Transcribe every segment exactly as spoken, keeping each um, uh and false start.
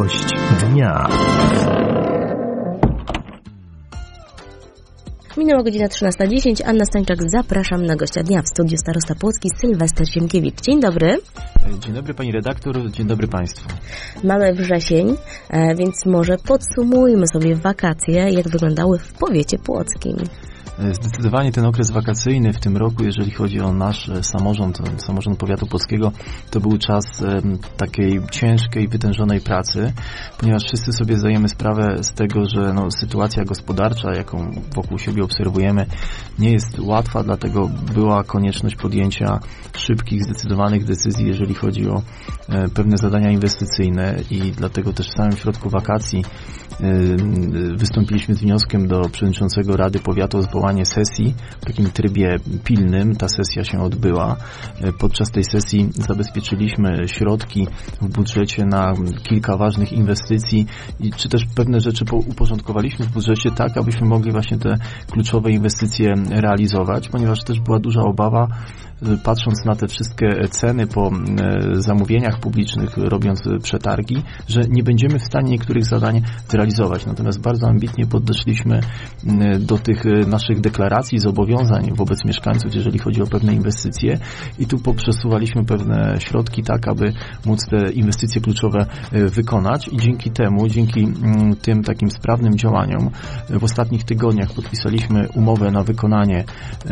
Gość dnia. Minęła godzina trzynasta dziesięć. Anna Stańczak, zapraszam na gościa dnia w studiu starosta Płocki Sylwester Sienkiewicz. Dzień dobry. Dzień dobry pani redaktor, dzień dobry państwu. Mamy wrzesień, więc może podsumujmy sobie wakacje, jak wyglądały w powiecie płockim. Zdecydowanie ten okres wakacyjny w tym roku, jeżeli chodzi o nasz samorząd, samorząd powiatu płockiego, to był czas takiej ciężkiej, wytężonej pracy, ponieważ wszyscy sobie zdajemy sprawę z tego, że no, sytuacja gospodarcza, jaką wokół siebie obserwujemy, nie jest łatwa, dlatego była konieczność podjęcia szybkich, zdecydowanych decyzji, jeżeli chodzi o pewne zadania inwestycyjne i dlatego też w samym środku wakacji wystąpiliśmy z wnioskiem do przewodniczącego Rady Powiatu o zwołanie sesji w takim trybie pilnym. Ta sesja się odbyła. Podczas tej sesji zabezpieczyliśmy środki w budżecie na kilka ważnych inwestycji i czy też pewne rzeczy uporządkowaliśmy w budżecie tak, abyśmy mogli właśnie te kluczowe inwestycje realizować, ponieważ też była duża obawa, patrząc na te wszystkie ceny po zamówieniach publicznych, robiąc przetargi, że nie będziemy w stanie niektórych zadań zrealizować. Natomiast bardzo ambitnie podeszliśmy do tych naszych deklaracji, zobowiązań wobec mieszkańców, jeżeli chodzi o pewne inwestycje i tu poprzesuwaliśmy pewne środki tak, aby móc te inwestycje kluczowe wykonać i dzięki temu, dzięki tym takim sprawnym działaniom w ostatnich tygodniach podpisaliśmy umowę na wykonanie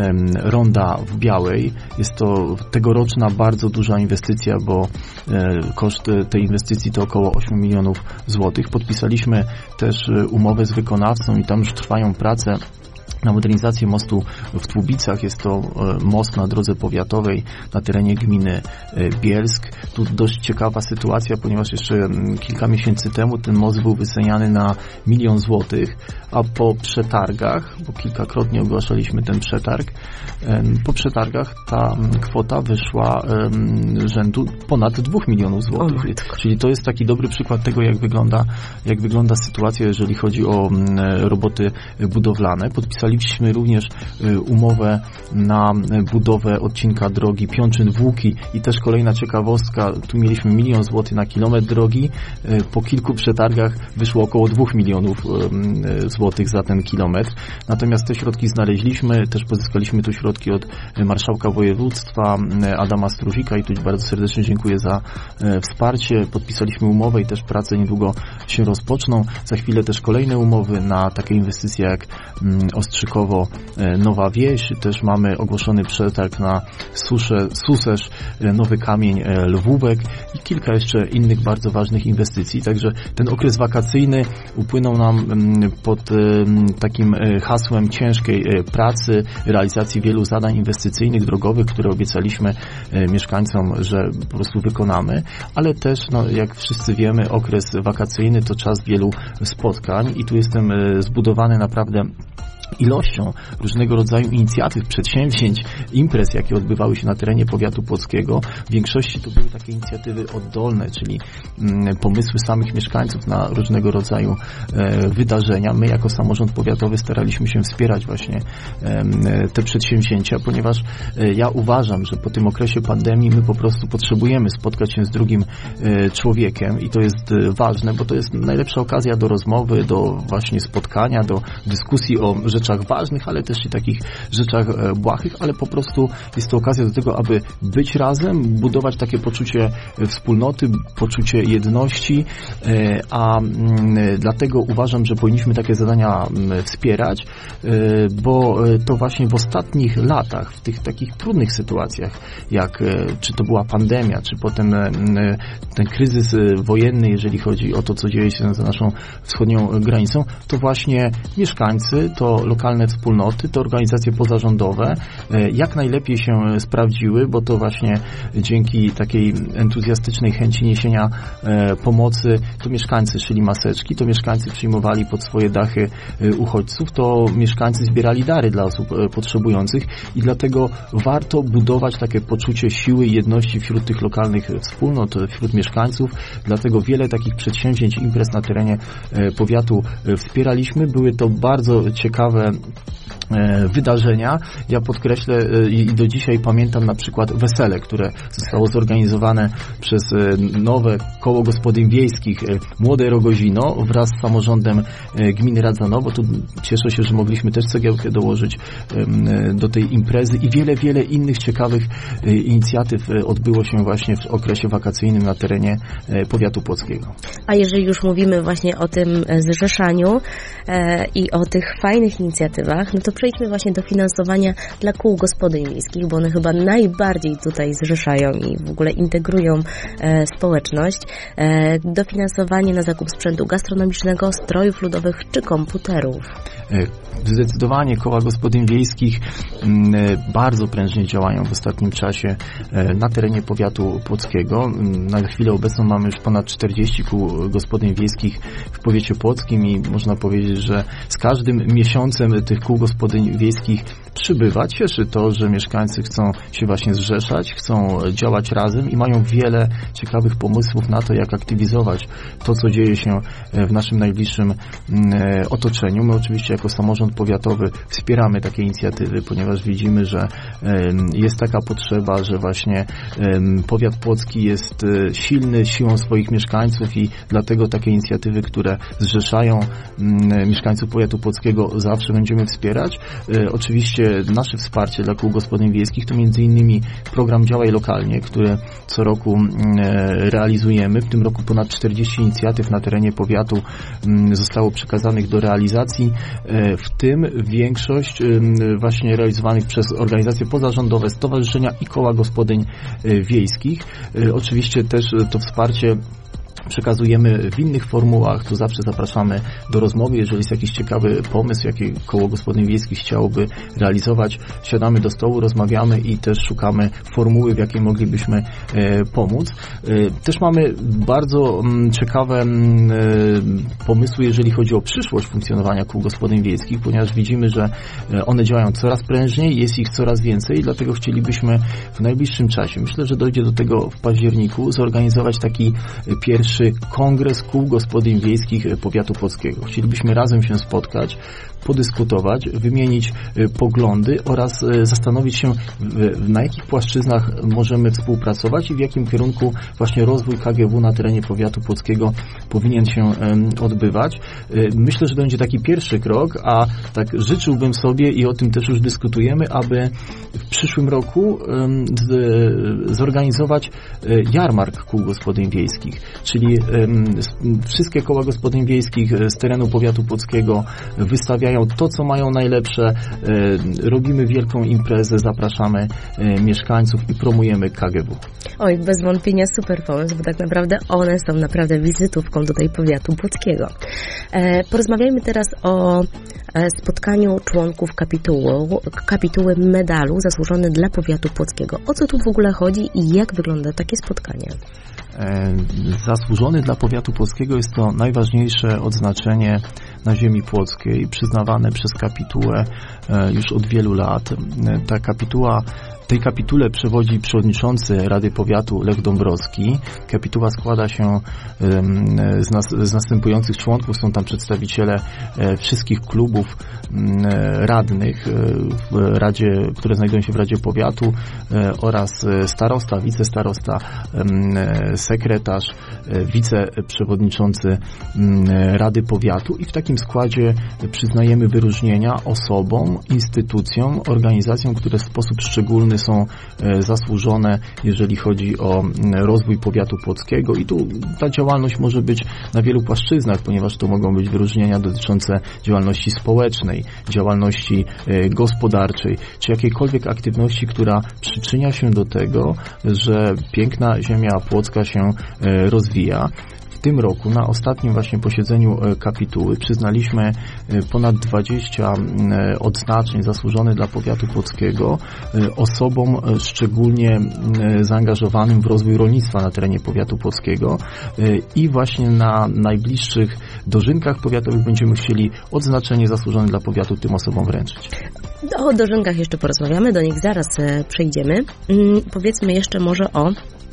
ronda w Białej. Jest to tegoroczna bardzo duża inwestycja, bo koszt tej inwestycji to około osiem milionów złotych. Podpisaliśmy też umowę z wykonawcą i tam już trwają prace na modernizację mostu w Tłubicach. Jest to most na drodze powiatowej na terenie gminy Bielsk. Tu dość ciekawa sytuacja, ponieważ jeszcze kilka miesięcy temu ten most był wyceniany na milion złotych, a po przetargach, bo kilkakrotnie ogłaszaliśmy ten przetarg, po przetargach ta kwota wyszła rzędu ponad dwóch milionów złotych. Czyli to jest taki dobry przykład tego, jak wygląda, jak wygląda sytuacja, jeżeli chodzi o roboty budowlane. Podpisaliśmy również umowę na budowę odcinka drogi Piączyn-Włóki i też kolejna ciekawostka, tu mieliśmy milion złotych na kilometr drogi, po kilku przetargach wyszło około dwóch milionów złotych za ten kilometr. Natomiast te środki znaleźliśmy, też pozyskaliśmy tu środki od marszałka województwa Adama Struzika i tu bardzo serdecznie dziękuję za wsparcie. Podpisaliśmy umowę i też prace niedługo się rozpoczną. Za chwilę też kolejne umowy na takie inwestycje jak Ostrzykowo Nowa Wieś. Też mamy ogłoszony przetarg na Suszę, Susesz, Nowy Kamień, Lwówek i kilka jeszcze innych bardzo ważnych inwestycji. Także ten okres wakacyjny upłynął nam pod takim hasłem ciężkiej pracy, realizacji wielu zadań inwestycyjnych, drogowych, które obiecaliśmy mieszkańcom, że po prostu wykonamy, ale też, no, jak wszyscy wiemy, okres wakacyjny to czas wielu spotkań i tu jestem zbudowany naprawdę ilością różnego rodzaju inicjatyw, przedsięwzięć, imprez, jakie odbywały się na terenie powiatu płockiego. W większości to były takie inicjatywy oddolne, czyli mm, pomysły samych mieszkańców na różnego rodzaju e, wydarzenia. My jako samorząd powiatowy staraliśmy się wspierać właśnie e, te przedsięwzięcia, ponieważ e, ja uważam, że po tym okresie pandemii my po prostu potrzebujemy spotkać się z drugim e, człowiekiem i to jest e, ważne, bo to jest najlepsza okazja do rozmowy, do właśnie spotkania, do dyskusji o rzeczach ważnych, ale też i takich rzeczach błahych, ale po prostu jest to okazja do tego, aby być razem, budować takie poczucie wspólnoty, poczucie jedności, a dlatego uważam, że powinniśmy takie zadania wspierać, bo to właśnie w ostatnich latach, w tych takich trudnych sytuacjach, jak czy to była pandemia, czy potem ten kryzys wojenny, jeżeli chodzi o to, co dzieje się za naszą wschodnią granicą, to właśnie mieszkańcy, to lokalne wspólnoty, to organizacje pozarządowe jak najlepiej się sprawdziły, bo to właśnie dzięki takiej entuzjastycznej chęci niesienia pomocy to mieszkańcy szyli maseczki, to mieszkańcy przyjmowali pod swoje dachy uchodźców, to mieszkańcy zbierali dary dla osób potrzebujących i dlatego warto budować takie poczucie siły i jedności wśród tych lokalnych wspólnot, wśród mieszkańców, dlatego wiele takich przedsięwzięć, imprez na terenie powiatu wspieraliśmy. Były to bardzo ciekawe wydarzenia. Ja podkreślę i do dzisiaj pamiętam na przykład wesele, które zostało zorganizowane przez nowe koło gospodyń wiejskich Młode Rogozino wraz z samorządem gminy Radzanowo. Tu cieszę się, że mogliśmy też cegiełkę dołożyć do tej imprezy i wiele, wiele innych ciekawych inicjatyw odbyło się właśnie w okresie wakacyjnym na terenie powiatu płockiego. A jeżeli już mówimy właśnie o tym zrzeszaniu i o tych fajnych inicjatywach, no to przejdźmy właśnie do finansowania dla kół gospodyń wiejskich, bo one chyba najbardziej tutaj zrzeszają i w ogóle integrują e, społeczność. E, dofinansowanie na zakup sprzętu gastronomicznego, strojów ludowych czy komputerów. Zdecydowanie koła gospodyń wiejskich m, bardzo prężnie działają w ostatnim czasie e, na terenie powiatu płockiego. Na chwilę obecną mamy już ponad czterdzieści kół gospodyń wiejskich w powiecie płockim i można powiedzieć, że z każdym miesiącem tych kół gospodyń wiejskich przybywa. Cieszy to, że mieszkańcy chcą się właśnie zrzeszać, chcą działać razem i mają wiele ciekawych pomysłów na to, jak aktywizować to, co dzieje się w naszym najbliższym otoczeniu. My oczywiście jako samorząd powiatowy wspieramy takie inicjatywy, ponieważ widzimy, że jest taka potrzeba, że właśnie powiat płocki jest silny siłą swoich mieszkańców i dlatego takie inicjatywy, które zrzeszają mieszkańców powiatu płockiego, zawsze będziemy wspierać. Oczywiście nasze wsparcie dla kół gospodyń wiejskich to między innymi program Działaj Lokalnie, który co roku realizujemy. W tym roku ponad czterdzieści inicjatyw na terenie powiatu zostało przekazanych do realizacji, w tym większość właśnie realizowanych przez organizacje pozarządowe, stowarzyszenia i koła gospodyń wiejskich. Oczywiście też to wsparcie przekazujemy w innych formułach, tu zawsze zapraszamy do rozmowy, jeżeli jest jakiś ciekawy pomysł, jaki koło gospodyń wiejskich chciałoby realizować, siadamy do stołu, rozmawiamy i też szukamy formuły, w jakiej moglibyśmy e, pomóc. E, też mamy bardzo m, ciekawe m, e, pomysły, jeżeli chodzi o przyszłość funkcjonowania kół gospodyń wiejskich, ponieważ widzimy, że one działają coraz prężniej, jest ich coraz więcej i dlatego chcielibyśmy w najbliższym czasie, myślę, że dojdzie do tego w październiku, zorganizować taki pierwszy kongres kół gospodyń wiejskich powiatu płockiego. Chcielibyśmy razem się spotkać, podyskutować, wymienić poglądy oraz zastanowić się, na jakich płaszczyznach możemy współpracować i w jakim kierunku właśnie rozwój K G W na terenie powiatu płockiego powinien się odbywać. Myślę, że to będzie taki pierwszy krok, a tak życzyłbym sobie i o tym też już dyskutujemy, aby w przyszłym roku zorganizować jarmark kół gospodyń wiejskich, czyli wszystkie koła gospodyń wiejskich z terenu powiatu płockiego wystawiają to, co mają najlepsze. Robimy wielką imprezę, zapraszamy mieszkańców i promujemy K G W. Oj, bez wątpienia super pomysł, bo tak naprawdę one są naprawdę wizytówką tutaj powiatu płockiego. Porozmawiajmy teraz o spotkaniu członków kapitułu, kapituły medalu zasłużony dla powiatu płockiego. O co tu w ogóle chodzi i jak wygląda takie spotkanie? Zasłużony dla powiatu płockiego jest to najważniejsze odznaczenie na ziemi płockiej, przyznawane przez kapitułę już od wielu lat. Ta kapituła Tej kapitule przewodzi przewodniczący Rady Powiatu Lech Dąbrowski. Kapituła składa się z, nas, z następujących członków. Są tam przedstawiciele wszystkich klubów radnych, w Radzie, które znajdują się w Radzie Powiatu oraz starosta, wicestarosta, sekretarz, wiceprzewodniczący Rady Powiatu i w takim składzie przyznajemy wyróżnienia osobom, instytucjom, organizacjom, które w sposób szczególny są zasłużone, jeżeli chodzi o rozwój powiatu płockiego i tu ta działalność może być na wielu płaszczyznach, ponieważ to mogą być wyróżnienia dotyczące działalności społecznej, działalności gospodarczej, czy jakiejkolwiek aktywności, która przyczynia się do tego, że piękna ziemia płocka się rozwija. W tym roku na ostatnim właśnie posiedzeniu kapituły przyznaliśmy ponad dwadzieścia odznaczeń zasłużonych dla powiatu płockiego osobom szczególnie zaangażowanym w rozwój rolnictwa na terenie powiatu płockiego i właśnie na najbliższych dożynkach powiatowych będziemy chcieli odznaczenie zasłużone dla powiatu tym osobom wręczyć. O dożynkach jeszcze porozmawiamy, do nich zaraz przejdziemy. Powiedzmy jeszcze może o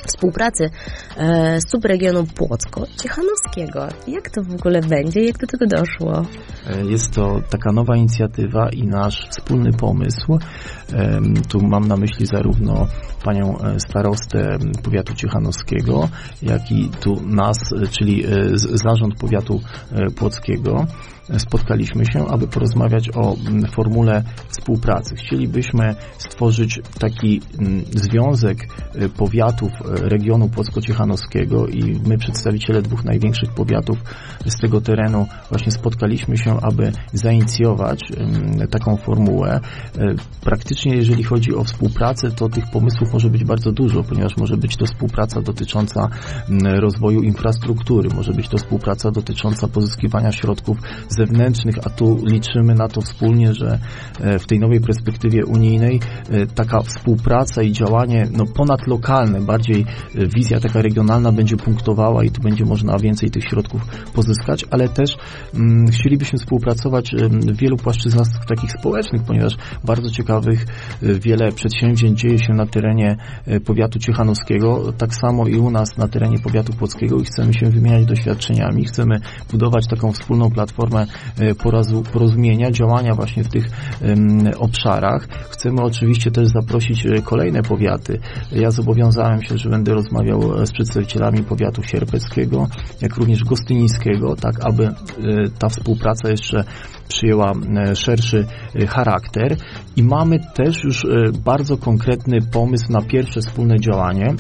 współpracy e, z subregionu Płocko-Ciechanowskiego. Jak to w ogóle będzie? Jak do tego doszło? Jest to taka nowa inicjatywa i nasz wspólny pomysł. E, tu mam na myśli zarówno panią starostę powiatu ciechanowskiego, jak i tu nas, czyli zarząd powiatu płockiego. Spotkaliśmy się, aby porozmawiać o formule współpracy. Chcielibyśmy stworzyć taki związek powiatów regionu płocko-ciechanowskiego i my, przedstawiciele dwóch największych powiatów z tego terenu, właśnie spotkaliśmy się, aby zainicjować taką formułę. Praktycznie, jeżeli chodzi o współpracę, to tych pomysłów może być bardzo dużo, ponieważ może być to współpraca dotycząca rozwoju infrastruktury, może być to współpraca dotycząca pozyskiwania środków zewnętrznych, a tu liczymy na to wspólnie, że w tej nowej perspektywie unijnej taka współpraca i działanie no, ponadlokalne, bardziej wizja taka regionalna będzie punktowała i tu będzie można więcej tych środków pozyskać, ale też mm, chcielibyśmy współpracować w wielu płaszczyznach takich społecznych, ponieważ bardzo ciekawych wiele przedsięwzięć dzieje się na terenie powiatu ciechanowskiego, tak samo i u nas na terenie powiatu płockiego i chcemy się wymieniać doświadczeniami, chcemy budować taką wspólną platformę porozumienia, działania właśnie w tych um, obszarach. Chcemy oczywiście też zaprosić kolejne powiaty. Ja zobowiązałem się, że będę rozmawiał z przedstawicielami powiatu sierpeckiego, jak również gostynińskiego, tak aby e, ta współpraca jeszcze przyjęła e, szerszy e, charakter i mamy też już e, bardzo konkretny pomysł na pierwsze wspólne działanie.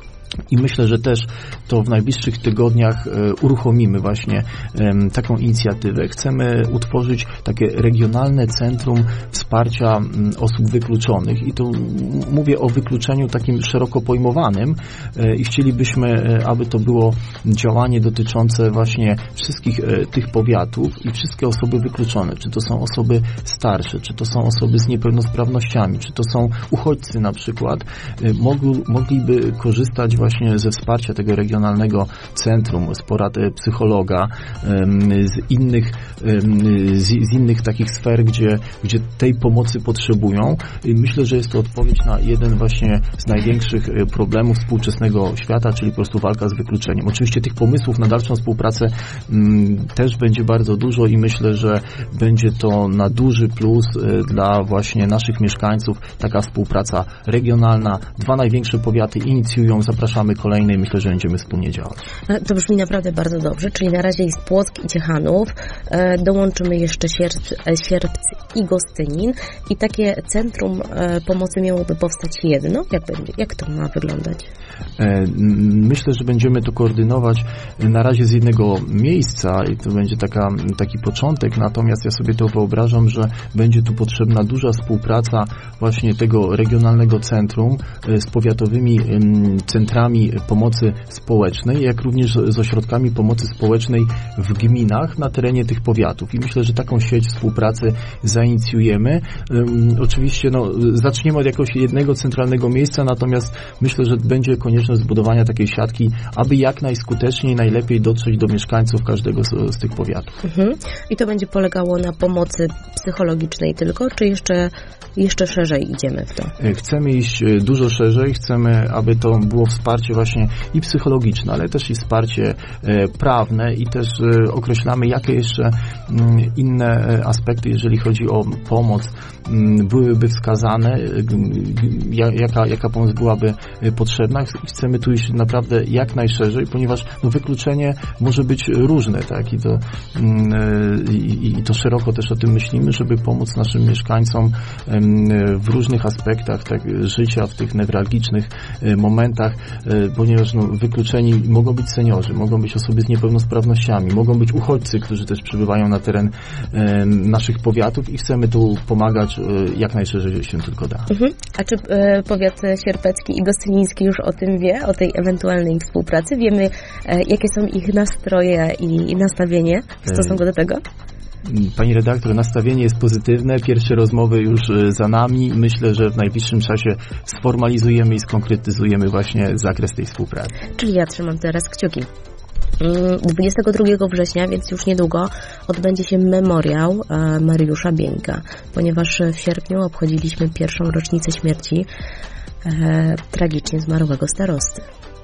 I myślę, że też to w najbliższych tygodniach e, uruchomimy właśnie e, taką inicjatywę. Chcemy utworzyć takie regionalne centrum wsparcia m, osób wykluczonych i tu mówię o wykluczeniu takim szeroko pojmowanym e, i chcielibyśmy, e, aby to było działanie dotyczące właśnie wszystkich e, tych powiatów i wszystkie osoby wykluczone. Czy to są osoby starsze, czy to są osoby z niepełnosprawnościami, czy to są uchodźcy na przykład, e, mogli, mogliby korzystać właśnie ze wsparcia tego regionalnego centrum, z porad psychologa, z innych, z, z innych takich sfer, gdzie, gdzie tej pomocy potrzebują. I myślę, że jest to odpowiedź na jeden właśnie z największych problemów współczesnego świata, czyli po prostu walka z wykluczeniem. Oczywiście tych pomysłów na dalszą współpracę m, też będzie bardzo dużo i myślę, że będzie to na duży plus dla właśnie naszych mieszkańców taka współpraca regionalna. Dwa największe powiaty inicjują, zapraszamy kolejne i myślę, że będziemy wspólnie działać. To brzmi naprawdę bardzo dobrze, czyli na razie jest Płock i Ciechanów, e, dołączymy jeszcze Sierp, Sierpc i Gostynin i takie centrum e, pomocy miałoby powstać jedno. Jak będzie? Jak to ma wyglądać? E, myślę, że będziemy to koordynować na razie z jednego miejsca i to będzie taka, taki początek, natomiast ja sobie to wyobrażam, że będzie tu potrzebna duża współpraca właśnie tego regionalnego centrum e, z powiatowymi e, centrami pomocy społecznej, jak również z ośrodkami pomocy społecznej w gminach na terenie tych powiatów. I myślę, że taką sieć współpracy zainicjujemy. Um, oczywiście no, zaczniemy od jakiegoś jednego centralnego miejsca, natomiast myślę, że będzie konieczność zbudowania takiej siatki, aby jak najskuteczniej, najlepiej dotrzeć do mieszkańców każdego z, z tych powiatów. Mhm. I to będzie polegało na pomocy psychologicznej tylko, czy jeszcze, jeszcze szerzej idziemy w to? Chcemy iść dużo szerzej, chcemy, aby to było wsparcie właśnie i psychologiczne, ale też i wsparcie e, prawne i też e, określamy, jakie jeszcze m, inne aspekty, jeżeli chodzi o pomoc, m, byłyby wskazane, e, jaka, jaka pomoc byłaby potrzebna. Chcemy tu iść naprawdę jak najszerzej, ponieważ no, wykluczenie może być różne, tak, i to, m, i, i to szeroko też o tym myślimy, żeby pomóc naszym mieszkańcom m, w różnych aspektach tak, życia, w tych newralgicznych momentach, ponieważ no, wykluczeni mogą być seniorzy, mogą być osoby z niepełnosprawnościami, mogą być uchodźcy, którzy też przybywają na teren e, naszych powiatów i chcemy tu pomagać e, jak najszerzej się tylko da. Mhm. A czy e, powiat sierpecki i gostyniński już o tym wie, o tej ewentualnej współpracy? Wiemy, e, jakie są ich nastroje i nastawienie w stosunku do tego? Pani redaktor, nastawienie jest pozytywne, pierwsze rozmowy już za nami. Myślę, że w najbliższym czasie sformalizujemy i skonkretyzujemy właśnie zakres tej współpracy. Czyli ja trzymam teraz kciuki. dwudziestego drugiego września, więc już niedługo, odbędzie się memoriał Mariusza Bieńka, ponieważ w sierpniu obchodziliśmy pierwszą rocznicę śmierci e, tragicznie zmarłego starosty.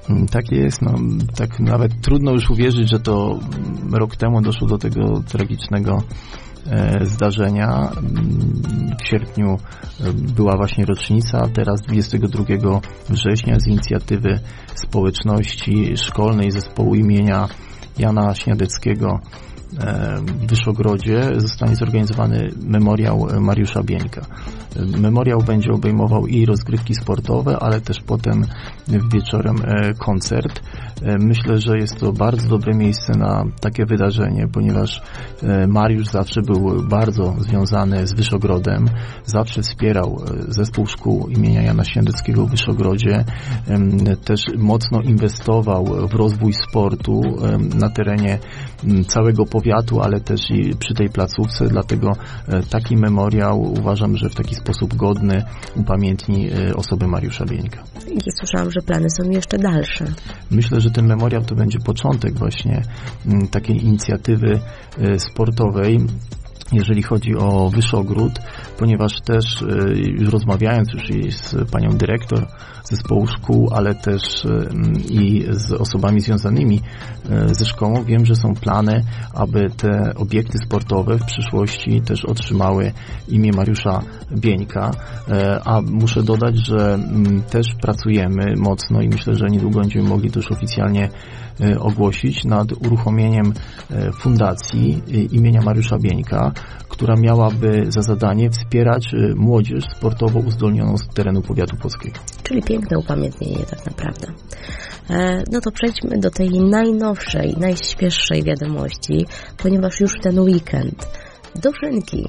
Tak jest, no, tak nawet trudno już uwierzyć, że to rok temu doszło do tego tragicznego e, zdarzenia. W sierpniu była właśnie rocznica, teraz dwudziestego drugiego września z inicjatywy społeczności szkolnej zespołu imienia Jana Śniadeckiego w Wyszogrodzie zostanie zorganizowany memoriał Mariusza Bieńka. Memoriał będzie obejmował i rozgrywki sportowe, ale też potem wieczorem koncert. Myślę, że jest to bardzo dobre miejsce na takie wydarzenie, ponieważ Mariusz zawsze był bardzo związany z Wyszogrodem, zawsze wspierał zespół szkół imienia Jana Śniadeckiego w Wyszogrodzie, też mocno inwestował w rozwój sportu na terenie całego powiatu, ale też i przy tej placówce, dlatego taki memoriał uważam, że w taki sposób godny upamiętni osobę Mariusza Bieńka. I słyszałam, że plany są jeszcze dalsze. Myślę, że ten memoriał to będzie początek właśnie takiej inicjatywy sportowej, jeżeli chodzi o Wyszogród, ponieważ też już rozmawiając już i z panią dyrektor zespołu szkół, ale też i z osobami związanymi ze szkołą, wiem, że są plany, aby te obiekty sportowe w przyszłości też otrzymały imię Mariusza Bieńka, a muszę dodać, że też pracujemy mocno i myślę, że niedługo będziemy mogli to już oficjalnie ogłosić nad uruchomieniem fundacji imienia Mariusza Bieńka, która miałaby za zadanie wspierać młodzież sportowo uzdolnioną z terenu powiatu płockiego. Czyli piękne upamiętnienie tak naprawdę. No to przejdźmy do tej najnowszej, najświeższej wiadomości, ponieważ już ten weekend dożynki.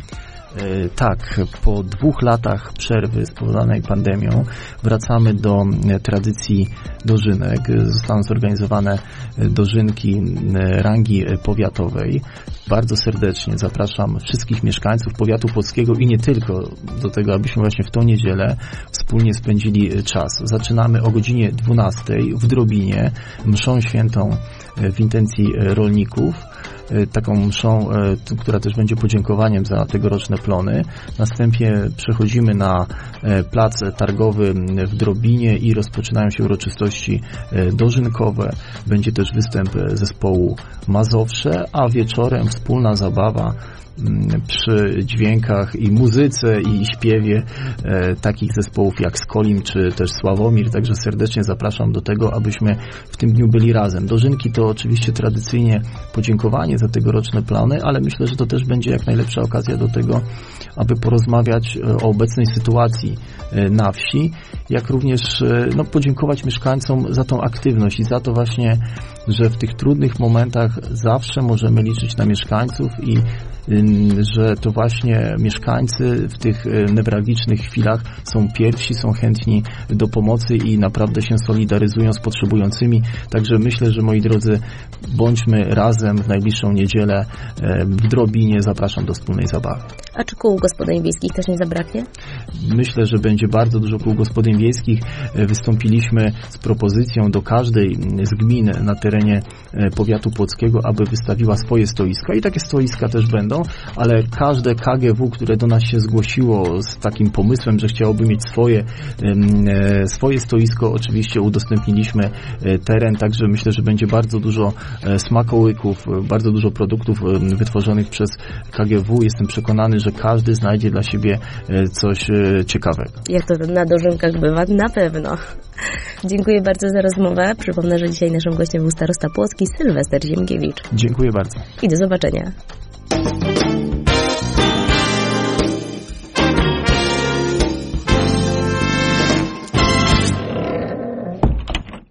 Tak, po dwóch latach przerwy spowodowanej pandemią wracamy do tradycji dożynek. Zostaną zorganizowane dożynki rangi powiatowej. Bardzo serdecznie zapraszam wszystkich mieszkańców powiatu płockiego i nie tylko do tego, abyśmy właśnie w tą niedzielę wspólnie spędzili czas. Zaczynamy o godzinie dwunastej w Drobinie mszą świętą w intencji rolników. Taką mszą, która też będzie podziękowaniem za tegoroczne plony. Następnie przechodzimy na plac targowy w Drobinie i rozpoczynają się uroczystości dożynkowe. Będzie też występ zespołu Mazowsze, a wieczorem wspólna zabawa przy dźwiękach i muzyce i śpiewie e, takich zespołów jak Skolim czy też Sławomir, także serdecznie zapraszam do tego, abyśmy w tym dniu byli razem. Dożynki to oczywiście tradycyjnie podziękowanie za tegoroczne plany, ale myślę, że to też będzie jak najlepsza okazja do tego, aby porozmawiać o obecnej sytuacji na wsi, jak również no, podziękować mieszkańcom za tą aktywność i za to właśnie, że w tych trudnych momentach zawsze możemy liczyć na mieszkańców i że to właśnie mieszkańcy w tych newralgicznych chwilach są pierwsi, są chętni do pomocy i naprawdę się solidaryzują z potrzebującymi. Także myślę, że moi drodzy, bądźmy razem w najbliższą niedzielę w Drobinie. Zapraszam do wspólnej zabawy. A czy kół gospodyń wiejskich też nie zabraknie? Myślę, że będzie bardzo dużo kół gospodyń wiejskich. Wystąpiliśmy z propozycją do każdej z gmin na terenie powiatu płockiego, aby wystawiła swoje stoiska i takie stoiska też będą, ale każde K G W, które do nas się zgłosiło z takim pomysłem, że chciałoby mieć swoje, swoje stoisko, oczywiście udostępniliśmy teren, także myślę, że będzie bardzo dużo smakołyków, bardzo dużo produktów wytworzonych przez K G W. Jestem przekonany, że każdy znajdzie dla siebie coś ciekawego. Jak to na dożynkach bywa? Na pewno. Dziękuję bardzo za rozmowę. Przypomnę, że dzisiaj naszym gościem był starosta płocki Sylwester Ziemkiewicz. Dziękuję bardzo. I do zobaczenia.